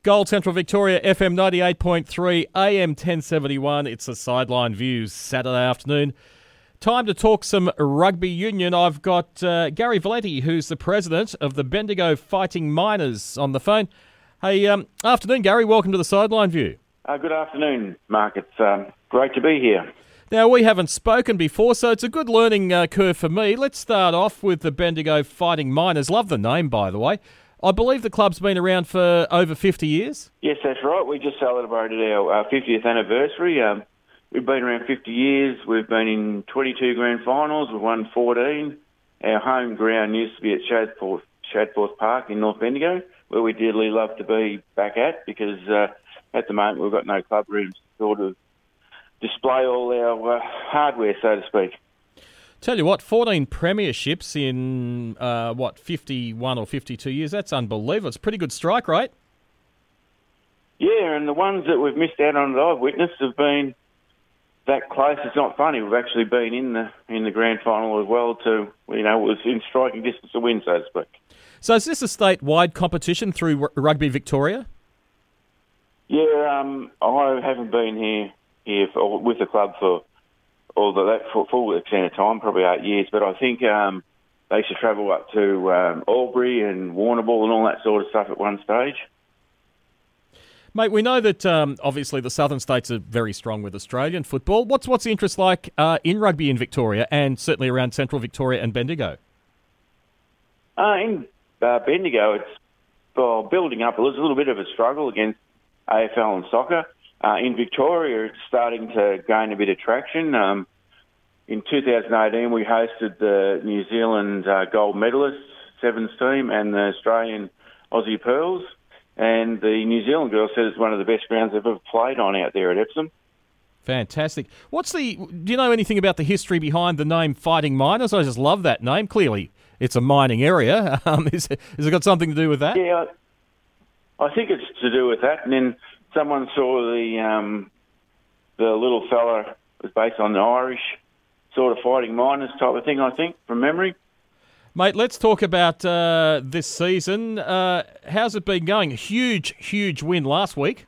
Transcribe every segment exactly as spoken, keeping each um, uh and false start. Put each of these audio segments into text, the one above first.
Gold Central Victoria, F M ninety-eight point three, A M ten seventy-one. It's a Sideline Views Saturday afternoon. Time to talk some rugby union. I've got uh, Gary Valenti, who's the president of the Bendigo Fighting Miners, on the phone. Hey, um, afternoon, Gary. Welcome to the Sideline View. Uh, good afternoon, Mark. It's um, great to be here. Now, we haven't spoken before, so it's a good learning uh, curve for me. Let's start off with the Bendigo Fighting Miners. Love the name, by the way. I believe the club's been around for over fifty years? Yes, that's right. We just celebrated our uh, fiftieth anniversary. Um, we've been around fifty years. We've been in twenty-two grand finals. We've won fourteen. Our home ground used to be at Shadforth, Shadforth Park in North Bendigo, where we dearly love to be back at, because uh, at the moment we've got no club rooms to sort of display all our uh, hardware, so to speak. Tell you what, fourteen premierships in, uh, what, fifty-one or fifty-two years, that's unbelievable. It's a pretty good strike rate. Yeah, and the ones that we've missed out on that I've witnessed have been that close. It's not funny. We've actually been in the in the grand final as well to, you know, it was in striking distance to win, so to speak. So is this a statewide competition through R- Rugby Victoria? Yeah, um, I haven't been here here for, with the club for all the, that for full extent of time, probably eight years. But I think um, they used to travel up to um, Albury and Warrnambool and all that sort of stuff at one stage. Mate, we know that um, obviously the southern states are very strong with Australian football. What's what's the interest like uh, in rugby in Victoria and certainly around Central Victoria and Bendigo? Uh, in uh, Bendigo, it's well, building up. It was a little bit of a struggle against A F L and soccer. Uh, in Victoria, it's starting to gain a bit of traction. Um, in two thousand eighteen, we hosted the New Zealand uh, gold medalists, Sevens team, and the Australian Aussie Pearls. And the New Zealand girls said it's one of the best grounds they've ever played on out there at Epsom. Fantastic. What's the? Do you know anything about the history behind the name Fighting Miners? I just love that name. Clearly, it's a mining area. Um, is, it, has it got something to do with that? Yeah, I think it's to do with that. And then someone saw the um, the little fella was based on the Irish sort of fighting miners type of thing, I think, from memory. Mate, let's talk about uh, this season. Uh, how's it been going? Huge, huge win last week.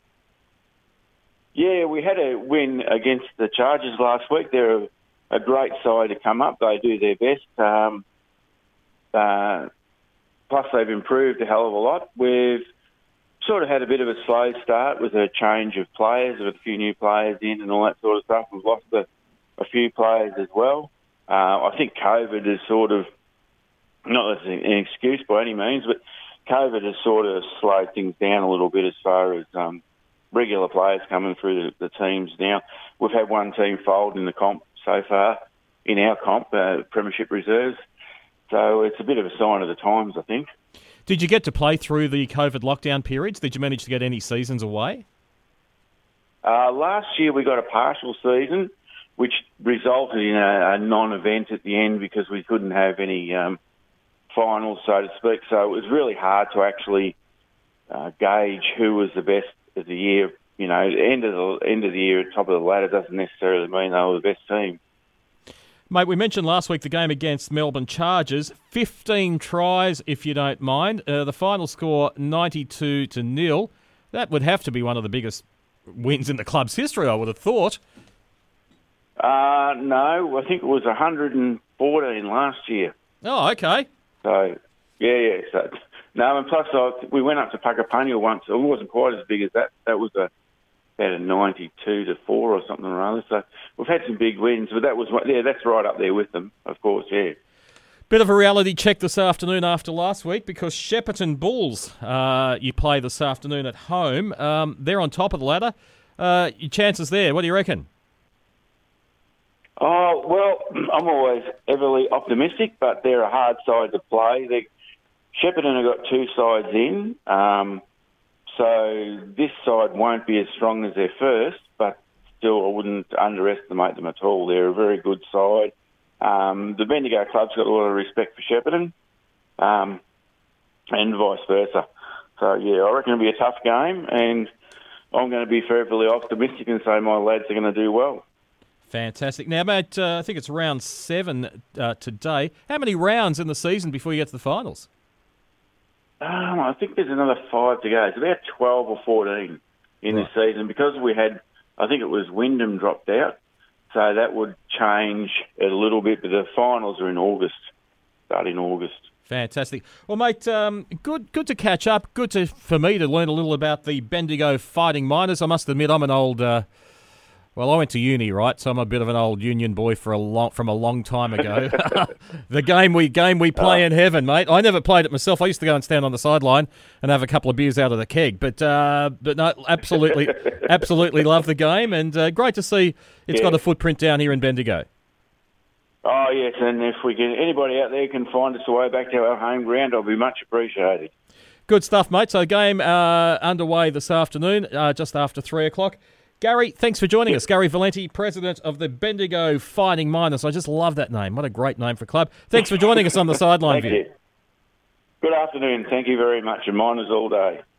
Yeah, we had a win against the Chargers last week. They're a, a great side to come up. They do their best. Um, uh, plus, they've improved a hell of a lot. We've sort of had a bit of a slow start with a change of players, with a few new players in and all that sort of stuff. We've lost a, a few players as well. Uh, I think COVID has sort of, not as an excuse by any means, but COVID has sort of slowed things down a little bit as far as um, regular players coming through the, the teams now. We've had one team fold in the comp so far, in our comp, uh, Premiership Reserves. So it's a bit of a sign of the times, I think. Did you get to play through the COVID lockdown periods? Did you manage to get any seasons away? Uh, last year we got a partial season, which resulted in a, a non-event at the end because we couldn't have any um, finals, so to speak. So it was really hard to actually uh, gauge who was the best of the year. You know, end of the end of the year, top of the ladder doesn't necessarily mean they were the best team. Mate, we mentioned last week the game against Melbourne Chargers. fifteen tries, if you don't mind. Uh, the final score, ninety-two to nil. That would have to be one of the biggest wins in the club's history, I would have thought. Uh, no, I think it was one hundred fourteen last year. Oh, okay. So, yeah, yeah. So, no, and plus uh, we went up to Puckapunyal once. It wasn't quite as big as that. That was a, about a ninety-two to four or something or other. So we've had some big wins, but that was, yeah, that's right up there with them, of course, yeah. Bit of a reality check this afternoon after last week because Shepparton Bulls, uh, you play this afternoon at home. Um, they're on top of the ladder. Uh, your chances there, what do you reckon? Oh, well, I'm always heavily optimistic, but they're a hard side to play. They, Shepparton have got two sides in, um, so this side won't be as strong as their first, but still I wouldn't underestimate them at all. They're a very good side. Um, the Bendigo club's got a lot of respect for Shepparton, um, and vice versa. So, yeah, I reckon it'll be a tough game, and I'm going to be fairly optimistic and say my lads are going to do well. Fantastic. Now, mate, uh, I think it's round seven uh, today. How many rounds in the season before you get to the finals? Um, I think there's another five to go. It's about twelve or fourteen in Right. this season because we had, I think it was Wyndham dropped out, so that would change it a little bit. But the finals are in August, start in August. Fantastic. Well, mate, um, good good to catch up. Good to for me to learn a little about the Bendigo Fighting Miners. I must admit, I'm an old... Uh, well, I went to uni, right? So I'm a bit of an old Union boy for a long, from a long time ago. the game we game we play Oh. in heaven, mate. I never played it myself. I used to go and stand on the sideline and have a couple of beers out of the keg. But uh, but no, absolutely, absolutely love the game, and uh, great to see it's Yeah. got a footprint down here in Bendigo. Oh, yes, and if we can, anybody out there can find us a way back to our home ground, I'll be much appreciated. Good stuff, mate. So game uh, underway this afternoon, uh, just after three o'clock. Gary, thanks for joining us. Gary Valenti, president of the Bendigo Fighting Miners. I just love that name. What a great name for a club. Thanks for joining us on the Sideline Thank View. you. Good afternoon. Thank you very much, and miners all day.